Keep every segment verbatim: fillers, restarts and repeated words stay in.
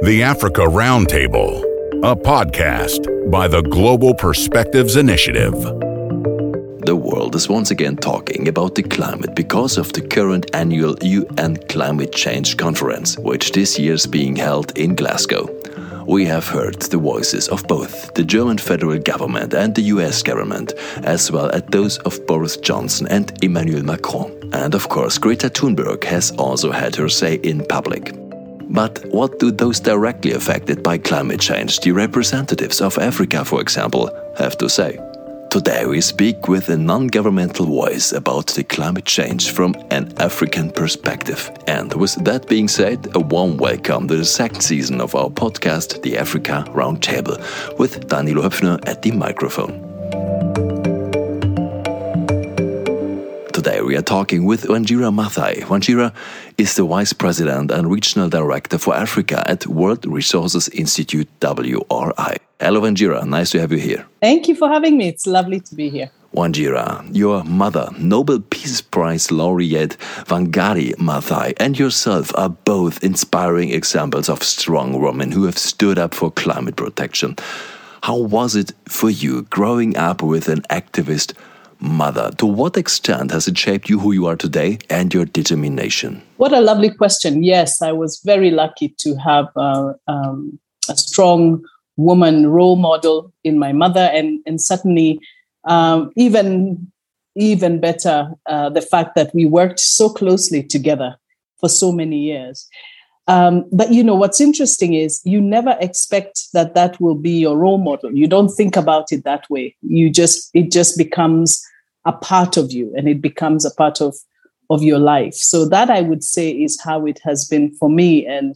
The Africa Roundtable, a podcast by the Global Perspectives Initiative. The world is once again talking about the climate because of the current annual U N Climate Change Conference, which this year is being held in Glasgow. We have heard the voices of both the German federal government and the U S government, as well as those of Boris Johnson and Emmanuel Macron. And of course, Greta Thunberg has also had her say in public. But what do those directly affected by climate change, the representatives of Africa, for example, have to say? Today we speak with a non-governmental voice about the climate change from an African perspective. And with that being said, a warm welcome to the second season of our podcast, The Africa Roundtable, with Danilo Höpfner at the microphone. Today we are talking with Wanjira Maathai. Wanjira is the Vice President and Regional Director for Africa at World Resources Institute, W R I. Hello Wanjira, nice to have you here. Thank you for having me. It's lovely to be here. Wanjira, your mother, Nobel Peace Prize laureate Wangari Maathai, and yourself are both inspiring examples of strong women who have stood up for climate protection. How was it for you growing up with an activist mother? To what extent has it shaped you who you are today and your determination? What a lovely question. Yes, I was very lucky to have uh, um, a strong woman role model in my mother, and, and certainly um, even, even better, uh, the fact that we worked so closely together for so many years. Um, but, you know, what's interesting is you never expect that that will be your role model. You don't think about it that way. You just, it just becomes a part of you, and it becomes a part of, of your life. So that, I would say, is how it has been for me. And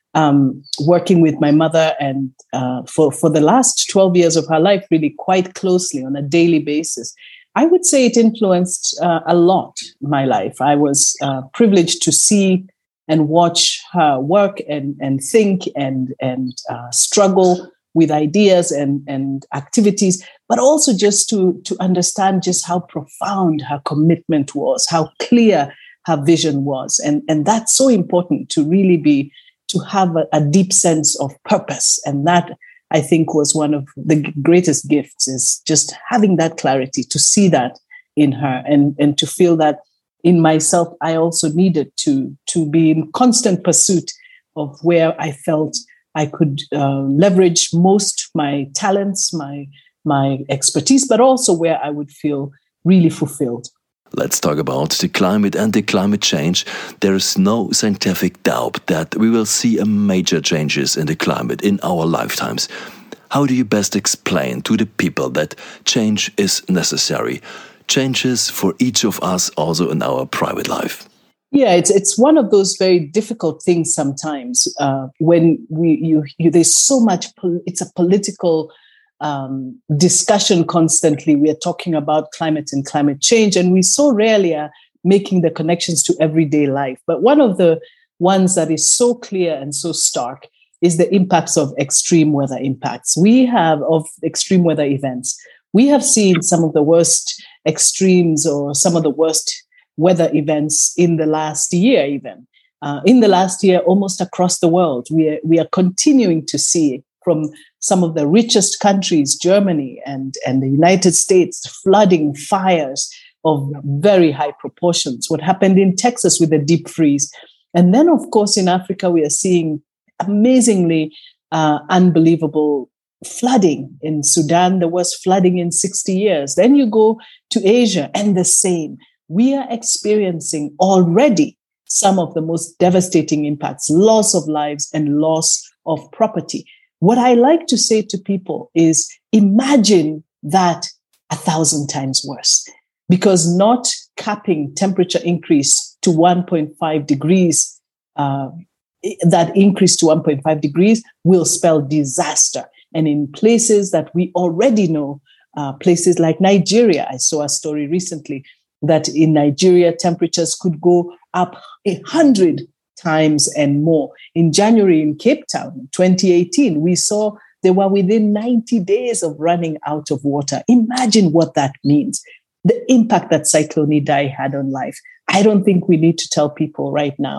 um, working with my mother and uh, for, for the last twelve years of her life, really quite closely on a daily basis, I would say it influenced uh, a lot my life. I was uh, privileged to see and watch her work and, and think and, and uh, struggle with ideas and, and activities, but also just to, to understand just how profound her commitment was, how clear her vision was. And, and that's so important, to really be, to have a, a deep sense of purpose. And that, I think, was one of the greatest gifts, is just having that clarity, to see that in her, and, and to feel that in myself. I also needed to, to be in constant pursuit of where I felt I could uh, leverage most my talents, my my expertise, but also where I would feel really fulfilled. Let's talk about the climate and the climate change. There is no scientific doubt that we will see a major changes in the climate in our lifetimes. How do you best explain to the people that change is necessary? Changes for each of us also in our private life. Yeah, it's it's one of those very difficult things sometimes uh, when we you, you there's so much pol- it's a political um, discussion constantly. We are talking about climate and climate change, and we so rarely are making the connections to everyday life. But one of the ones that is so clear and so stark is the impacts of extreme weather impacts. We have of extreme weather events. We have seen some of the worst extremes, or some of the worst weather events in the last year, even uh, in the last year, almost across the world. We are, we are continuing to see from some of the richest countries, Germany and, and the United States, flooding, fires of very high proportions. What happened in Texas with the deep freeze. And then, of course, in Africa, we are seeing amazingly uh, unbelievable flooding. In Sudan, there was flooding in sixty years. Then you go to Asia, and the same. We are experiencing already some of the most devastating impacts, loss of lives and loss of property. What I like to say to people is, imagine that a thousand times worse, because not capping temperature increase to one point five degrees, uh, that increase to one point five degrees will spell disaster. And in places that we already know, uh, places like Nigeria, I saw a story recently that in Nigeria, temperatures could go up a hundred times and more. In January in Cape Town, twenty eighteen, we saw they were within ninety days of running out of water. Imagine what that means. The impact that Cyclone Idai had on life. I don't think we need to tell people right now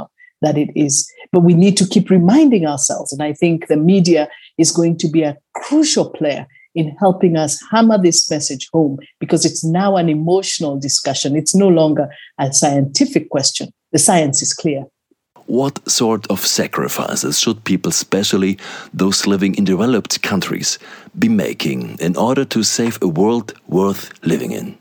that it is. But we need to keep reminding ourselves. And I think the media is going to be a crucial player in helping us hammer this message home, because it's now an emotional discussion. It's no longer a scientific question. The science is clear. What sort of sacrifices should people, especially those living in developed countries, be making in order to save a world worth living in?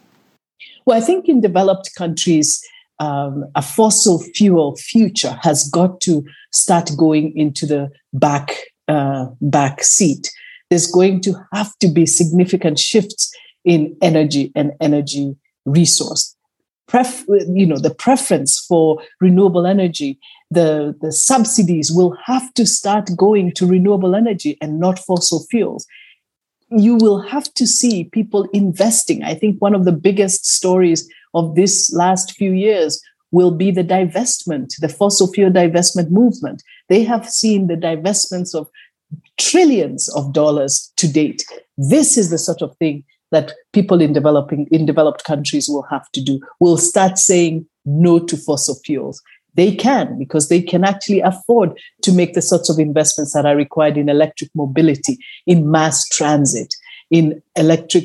Well, I think in developed countries, um, a fossil fuel future has got to start going into the back, uh, back seat. There's going to have to be significant shifts in energy and energy resource. Pref- you know, the preference for renewable energy, the, the subsidies will have to start going to renewable energy and not fossil fuels. You will have to see people investing. I think one of the biggest stories of this last few years will be the divestment, the fossil fuel divestment movement. They have seen the divestments of trillions of dollars to date. This is the sort of thing that people in developing in developed countries will have to do. Will start saying no to fossil fuels. They can, because they can actually afford to make the sorts of investments that are required in electric mobility, in mass transit, in electric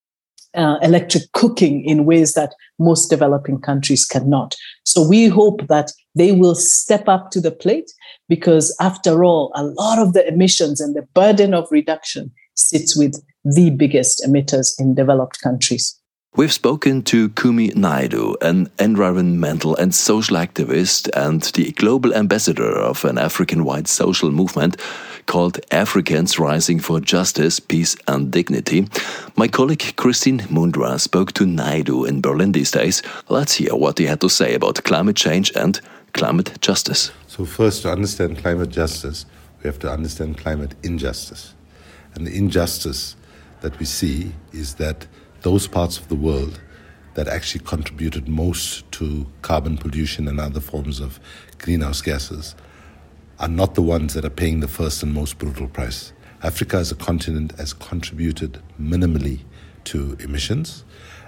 uh, electric cooking in ways that most developing countries cannot. So we hope that they will step up to the plate, because after all, a lot of the emissions and the burden of reduction sits with the biggest emitters in developed countries. We've spoken to Kumi Naidoo, an environmental and social activist and the global ambassador of an African-wide social movement called Africans Rising for Justice, Peace and Dignity. My colleague Christine Mundra spoke to Naidoo in Berlin these days. Let's hear what he had to say about climate change and climate justice. So first, to understand climate justice, we have to understand climate injustice. And the injustice that we see is that those parts of the world that actually contributed most to carbon pollution and other forms of greenhouse gases are not the ones that are paying the first and most brutal price. Africa as a continent has contributed minimally to emissions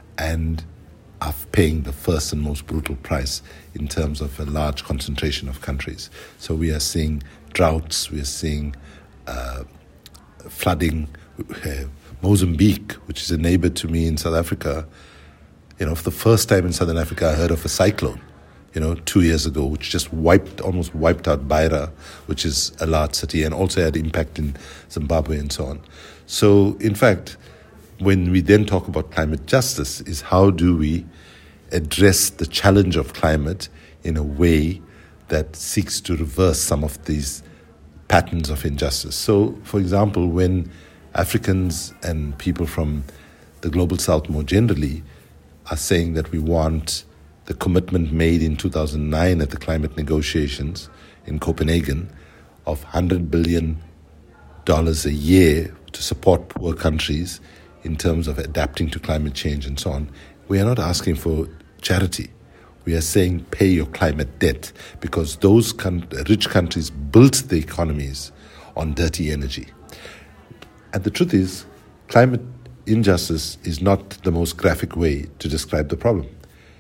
and are paying the first and most brutal price in terms of a large concentration of countries. So we are seeing droughts, we are seeing uh, flooding. Uh, Mozambique, which is a neighbor to me in South Africa, you know, for the first time in Southern Africa, I heard of a cyclone, you know, two years ago, which just wiped, almost wiped out Beira, which is a large city, and also had impact in Zimbabwe and so on. So, in fact, when we then talk about climate justice, is how do we address the challenge of climate in a way that seeks to reverse some of these patterns of injustice. So, for example, when Africans and people from the Global South more generally are saying that we want the commitment made in two thousand nine at the climate negotiations in Copenhagen of one hundred billion dollars a year to support poor countries in terms of adapting to climate change and so on. We are not asking for charity. We are saying pay your climate debt, because those con- rich countries built the economies on dirty energy. And the truth is, climate injustice is not the most graphic way to describe the problem.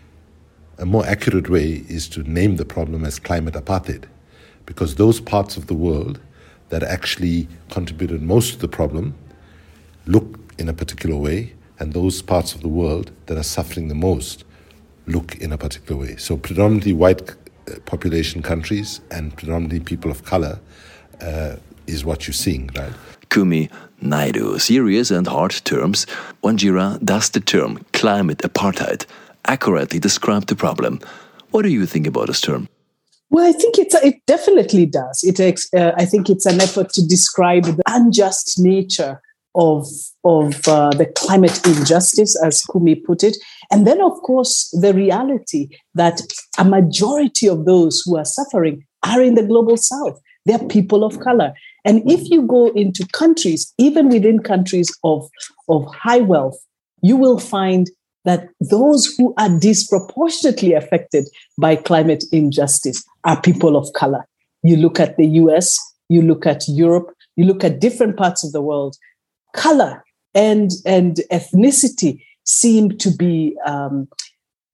A more accurate way is to name the problem as climate apartheid, because those parts of the world that actually contributed most to the problem look in a particular way, and those parts of the world that are suffering the most look in a particular way. So predominantly white population countries and predominantly people of color uh, is what you're seeing, right? Kumi Naidoo, serious and hard terms. Wanjira, does the term climate apartheid accurately describe the problem? What do you think about this term? Well, I think it's, it definitely does. It, uh, I think it's an effort to describe the unjust nature of, of uh, the climate injustice, as Kumi put it. And then, of course, the reality that a majority of those who are suffering are in the global south. They're people of color. And if you go into countries, even within countries of, of high wealth, you will find that those who are disproportionately affected by climate injustice are people of color. You look at the U S, you look at Europe, you look at different parts of the world. Color and, and ethnicity seem to be um,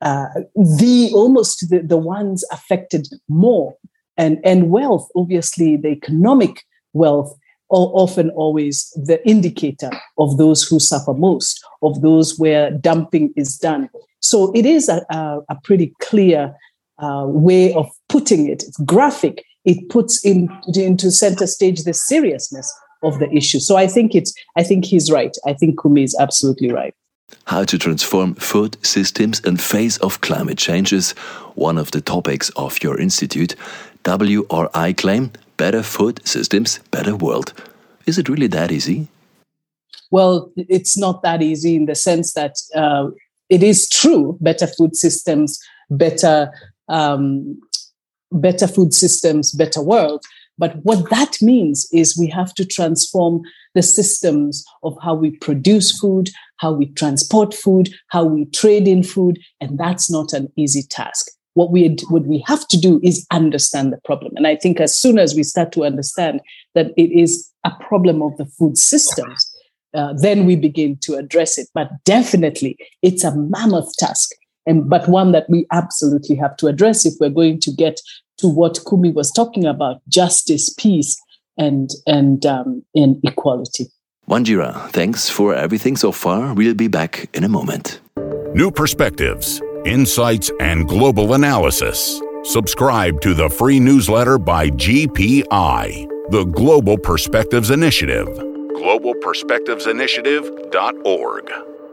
uh, the almost the, the ones affected more. And, and wealth, obviously, the economic wealth, are often always the indicator of those who suffer most, of those where dumping is done. So it is a, a, a pretty clear uh, way of putting it. It's graphic. It puts in, into center stage the seriousness of the issue. So I think it's. I think he's right. I think Kumi is absolutely right. How to transform food systems in face of climate change is one of the topics of your institute. W R I claim, better food systems, better world. Is it really that easy? Well, it's not that easy in the sense that uh, it is true, better food systems, better, um, better food systems, better world. But what that means is we have to transform the systems of how we produce food, how we transport food, how we trade in food, and that's not an easy task. What we what we have to do is understand the problem. And I think as soon as we start to understand that it is a problem of the food systems, uh, then we begin to address it. But definitely, it's a mammoth task, and but one that we absolutely have to address if we're going to get to what Kumi was talking about: justice, peace, and and um, and equality. Wanjira, thanks for everything so far. We'll be back in a moment. New perspectives, insights, and global analysis. Subscribe to the free newsletter by G P I, the Global Perspectives Initiative. global perspectives initiative dot org.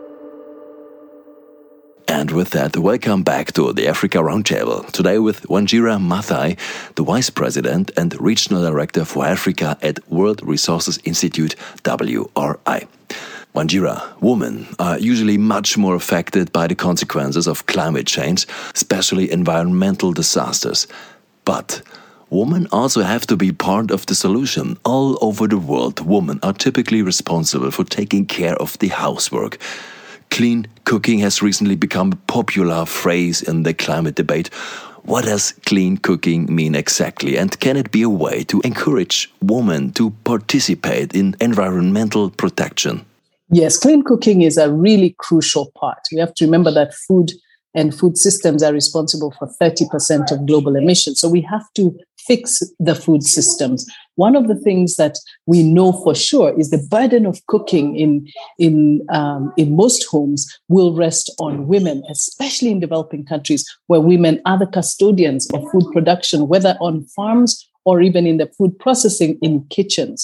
And with that, welcome back to the Africa Roundtable. Today with Wanjira Maathai, the Vice President and Regional Director for Africa at World Resources Institute, W R I. Wanjira, women are usually much more affected by the consequences of climate change, especially environmental disasters. But women also have to be part of the solution. All over the world, women are typically responsible for taking care of the housework. Clean cooking has recently become a popular phrase in the climate debate. What does clean cooking mean exactly? And can it be a way to encourage women to participate in environmental protection? Yes, clean cooking is a really crucial part. We have to remember that food and food systems are responsible for thirty percent of global emissions. So we have to fix the food systems. One of the things that we know for sure is the burden of cooking in, in, um, in most homes will rest on women, especially in developing countries where women are the custodians of food production, whether on farms or even in the food processing in kitchens.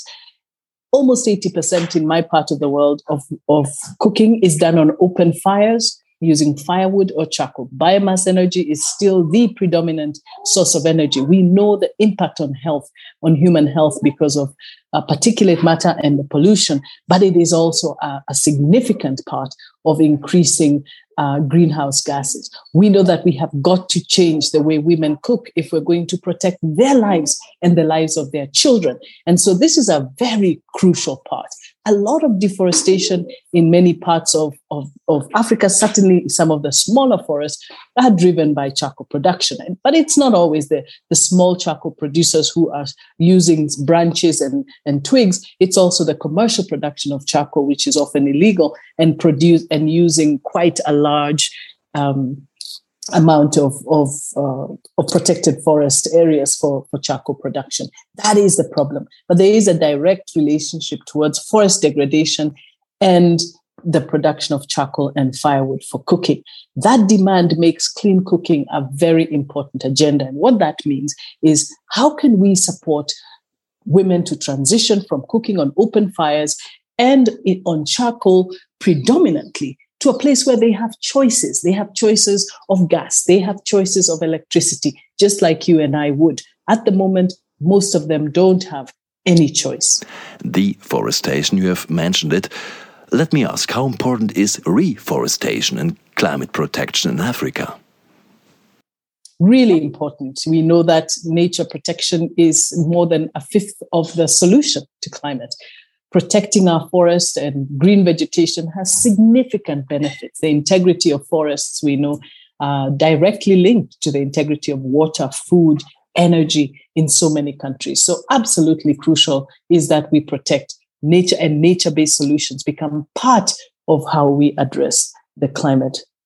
Almost eighty percent in my part of the world of, of cooking is done on open fires, using firewood or charcoal. Biomass energy is still the predominant source of energy. We know the impact on health, on human health, because of uh, particulate matter and the pollution, but it is also a, a significant part of increasing uh, greenhouse gases. We know that we have got to change the way women cook if we're going to protect their lives and the lives of their children. And so this is a very crucial part. A lot of deforestation in many parts of, of, of Africa, certainly some of the smaller forests, are driven by charcoal production. But it's not always the, the small charcoal producers who are using branches and, and twigs. It's also the commercial production of charcoal, which is often illegal, and produce and using quite a large um, amount of of, uh, of protected forest areas for, for charcoal production. That is the problem. But there is a direct relationship towards forest degradation and the production of charcoal and firewood for cooking. That demand makes clean cooking a very important agenda. And what that means is, how can we support women to transition from cooking on open fires and on charcoal predominantly to a place where they have choices. They have choices of gas. They have choices of electricity, just like you and I would. At the moment, most of them don't have any choice. Deforestation, you have mentioned it. Let me ask, how important is reforestation and climate protection in Africa? Really important. We know that nature protection is more than a fifth of the solution to climate. Protecting our forest and green vegetation has significant benefits. The integrity of forests, we know, uh, directly linked to the integrity of water, food, energy in so many countries. So absolutely crucial is that we protect nature, and nature-based solutions become part of how we address the climate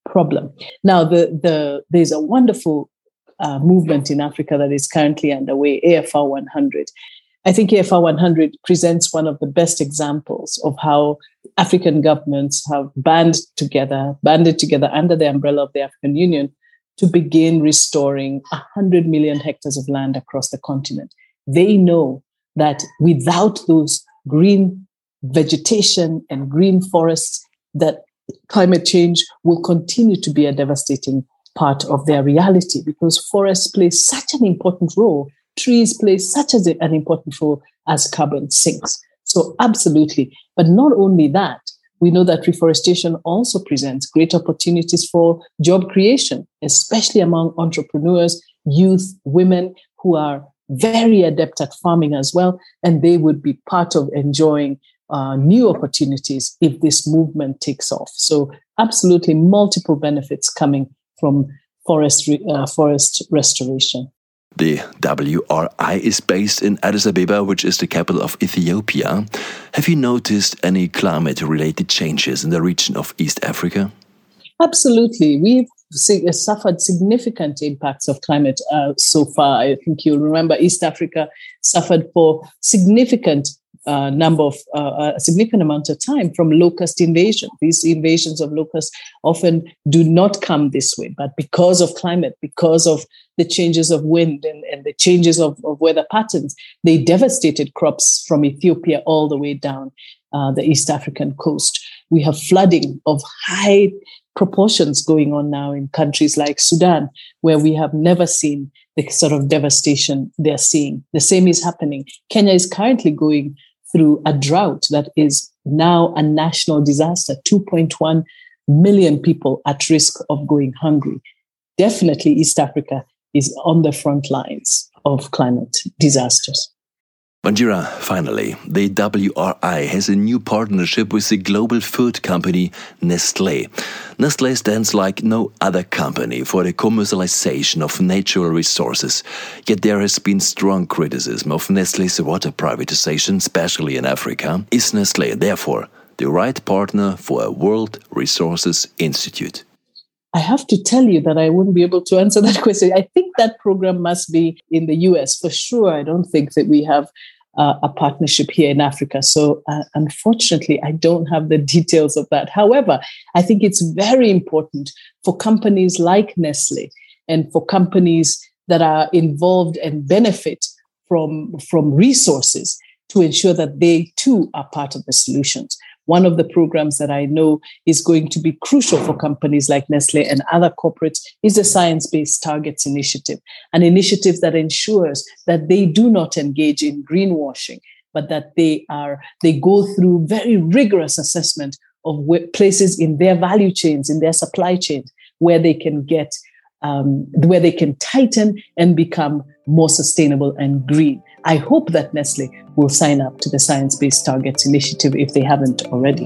problem. Now, the, the, there's a wonderful uh, movement in Africa that is currently underway, A F R one hundred. I think A F R one hundred presents one of the best examples of how African governments have band together, banded together under the umbrella of the African Union to begin restoring one hundred million hectares of land across the continent. They know that without those green vegetation and green forests, that climate change will continue to be a devastating part of their reality, because forests play such an important role. Trees play such an important role as carbon sinks. So absolutely. But not only that, we know that reforestation also presents great opportunities for job creation, especially among entrepreneurs, youth, women who are very adept at farming as well. And they would be part of enjoying uh, new opportunities if this movement takes off. So absolutely multiple benefits coming from forest, uh, forest restoration. The W R I is based in Addis Ababa, which is the capital of Ethiopia. Have you noticed any climate-related changes in the region of East Africa? Absolutely. We've suffered significant impacts of climate uh, so far. I think you'll remember East Africa suffered for significant uh, number of uh, a significant amount of time from locust invasion. These invasions of locusts often do not come this way, but because of climate, because of the changes of wind and, and the changes of, of weather patterns, they devastated crops from Ethiopia all the way down uh, the East African coast. We have flooding of high proportions going on now in countries like Sudan, where we have never seen the sort of devastation they're seeing. The same is happening. Kenya is currently going through a drought that is now a national disaster, two point one million people at risk of going hungry. Definitely East Africa is on the front lines of climate disasters. Wanjira, finally, the W R I has a new partnership with the global food company Nestlé. Nestlé stands like no other company for the commercialization of natural resources. Yet there has been strong criticism of Nestlé's water privatization, especially in Africa. Is Nestlé, therefore, the right partner for a World Resources Institute? I have to tell you that I wouldn't be able to answer that question. I think that program must be in the U S for sure. I don't think that we have uh, a partnership here in Africa. So uh, unfortunately, I don't have the details of that. However, I think it's very important for companies like Nestlé and for companies that are involved and benefit from, from resources to ensure that they too are part of the solutions. One of the programs that I know is going to be crucial for companies like Nestlé and other corporates is the Science Based Targets Initiative, an initiative that ensures that they do not engage in greenwashing, but that they are they go through very rigorous assessment of where, places in their value chains, in their supply chains, where they can get, um, where they can tighten and become more sustainable and green. I hope that Nestlé will sign up to the Science Based Targets Initiative if they haven't already.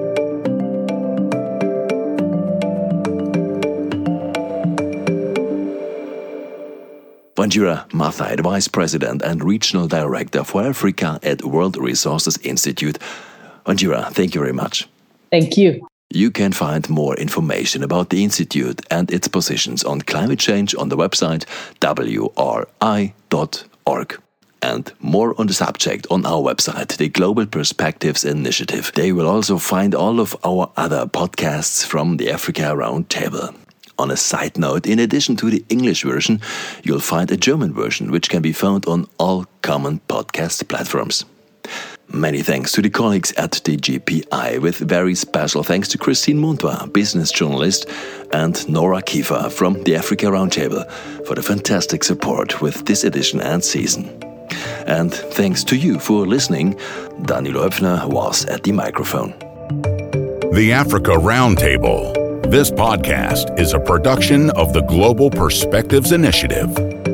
Wanjira Maathai, the Vice President and Regional Director for Africa at World Resources Institute. Wanjira, thank you very much. Thank you. You can find more information about the Institute and its positions on climate change on the website w r i dot org. And more on the subject on our website, the Global Perspectives Initiative. They will also find all of our other podcasts from the Africa Roundtable. On a side note, in addition to the English version, you'll find a German version, which can be found on all common podcast platforms. Many thanks to the colleagues at the G P I, with very special thanks to Christine Montois, business journalist, and Nora Kiefer from the Africa Roundtable for the fantastic support with this edition and season. And thanks to you for listening. Daniel Höpfner was at the microphone. The Africa Roundtable. This podcast is a production of the Global Perspectives Initiative.